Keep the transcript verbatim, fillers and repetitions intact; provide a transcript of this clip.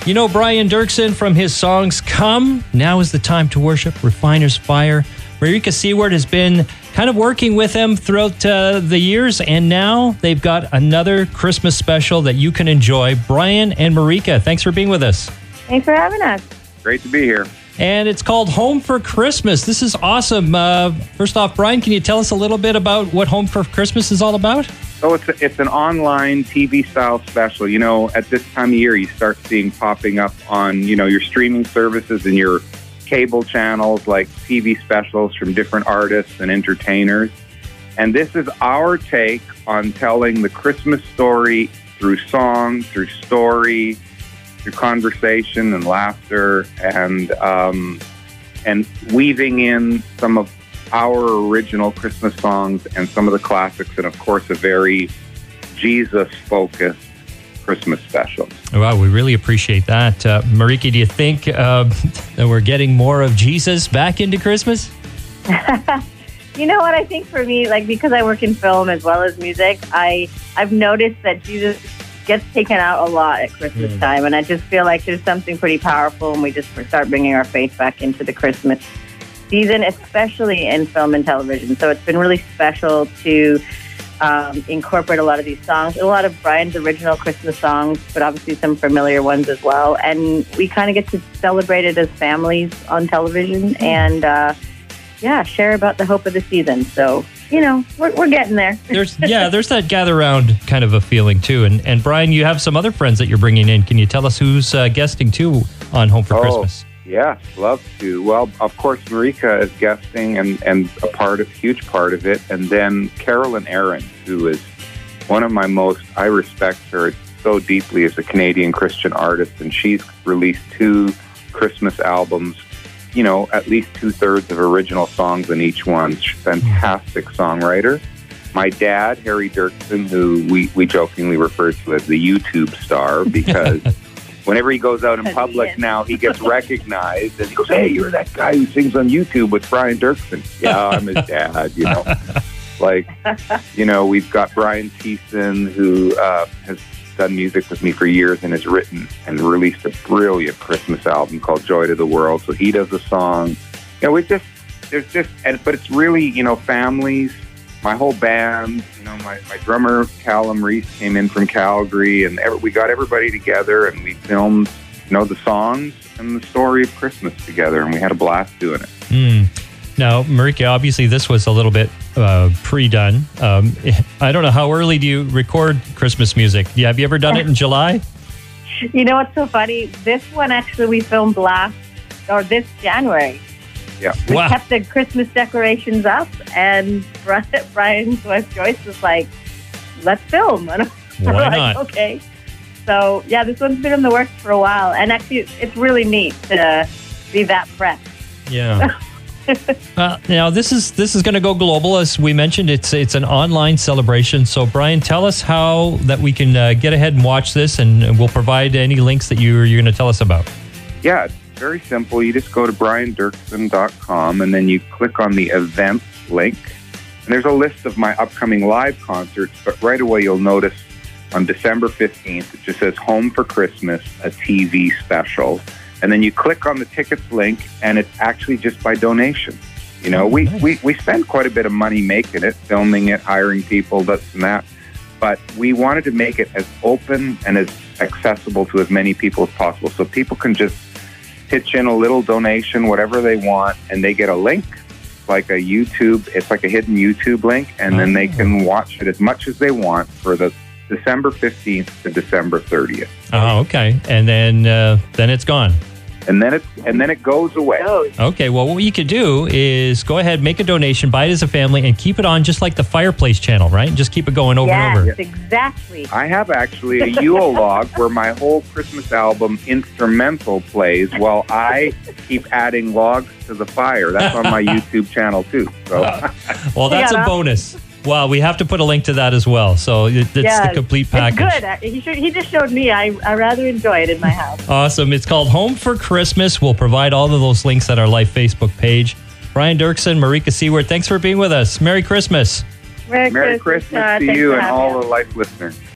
You know Brian Dirksen from his songs Come, Now is the Time to Worship, Refiner's Fire. Marika Seward has been kind of working with them throughout uh, the years, and now they've got another Christmas special that you can enjoy. Brian and Marika, thanks for being with us. Thanks for having us. Great to be here. And it's called Home for Christmas. This is awesome. Uh, first off, Brian, can you tell us a little bit about what Home for Christmas is all about? So it's a, it's an online T V-style special. You know, at this time of year, you start seeing popping up on, you know, your streaming services and your cable channels, like T V specials from different artists and entertainers. And this is our take on telling the Christmas story through song, through story, through conversation and laughter, and um, and weaving in some of our original Christmas songs and some of the classics, and of course a very Jesus-focused Christmas special. Wow, we really appreciate that. Uh, Marika, do you think uh, that we're getting more of Jesus back into Christmas? You know what? I think for me, like, because I work in film as well as music, I, I've noticed that Jesus gets taken out a lot at Christmas mm. time, and I just feel like there's something pretty powerful when we just start bringing our faith back into the Christmas season, especially in film and television. So it's been really special to um, incorporate a lot of these songs, a lot of Brian's original Christmas songs, but obviously some familiar ones as well. And we kind of get to celebrate it as families on television and, uh, yeah, share about the hope of the season. So, you know, we're, we're getting there. There's yeah, there's that gather round kind of a feeling too. And and Brian, you have some other friends that you're bringing in. Can you tell us who's uh, guesting too on Home for oh. Christmas? Yes, love to. Well, of course, Marika is guesting and, and a part of, huge part of it. And then Carolyn Aaron, who is one of my most, I respect her so deeply as a Canadian Christian artist. And she's released two Christmas albums, you know, at least two-thirds of original songs in each one. She's a fantastic songwriter. My dad, Harry Dirksen, who we, we jokingly refer to as the YouTube star, because whenever he goes out in public now, he gets recognized, and he goes, "Hey, you're that guy who sings on YouTube with Brian Dirksen." Yeah, I'm his dad, you know. Like, you know, we've got Brian Thiessen, who uh, has done music with me for years and has written and released a brilliant Christmas album called Joy to the World. So he does a song. You know, we just, there's just, and but it's really, you know, families. My whole band, you know, my, my drummer, Callum Reese, came in from Calgary, and every, we got everybody together, and we filmed, you know, the songs and the story of Christmas together, and we had a blast doing it. Mm. Now, Marika, obviously this was a little bit uh, pre-done. Um, I don't know, how early do you record Christmas music? Yeah, have you ever done it in July? You know what's so funny? This one actually we filmed last, or this January. Yeah. We Wow. kept the Christmas decorations up, and Brian's wife Joyce was like, "Let's film." And Why we're like, not? Okay. So, yeah, this one's been in the works for a while, and actually it's really neat to be that prepped. Yeah. uh, now this is this is going to go global, as we mentioned. It's it's an online celebration. So, Brian, tell us how that we can uh, get ahead and watch this, and we'll provide any links that you you're going to tell us about. Yeah, it's very simple. You just go to brian dirksen dot com, and then you click on the events link. And there's a list of my upcoming live concerts, but right away you'll notice on December fifteenth, it just says Home for Christmas, a T V special. And then you click on the tickets link, and it's actually just by donation. You know, we, we, we spend quite a bit of money making it, filming it, hiring people, this and that. But we wanted to make it as open and as accessible to as many people as possible, so people can just pitch in a little donation, whatever they want, and they get a link, like a YouTube, it's like a hidden YouTube link, and oh. then they can watch it as much as they want for the December fifteenth to December thirtieth. Oh, okay. And then uh, then it's gone. And then it and then it goes away. Okay, well, what you could do is go ahead, make a donation, buy it as a family, and keep it on just like the Fireplace channel, right? And just keep it going over yes, and over. Exactly. I have actually a Yule log where my whole Christmas album instrumental plays while I keep adding logs to the fire. That's on my YouTube channel too. So, well, that's yeah, a bonus. Wow, we have to put a link to that as well. So it's yeah, the complete package. It's good. He, should, he just showed me. I, I rather enjoy it in my house. Awesome. It's called Home for Christmas. We'll provide all of those links at our Life Facebook page. Brian Dirksen, Marika Seward, thanks for being with us. Merry Christmas. Merry, Merry Christmas, Christmas uh, to thanks you for and having all us. the Life listeners.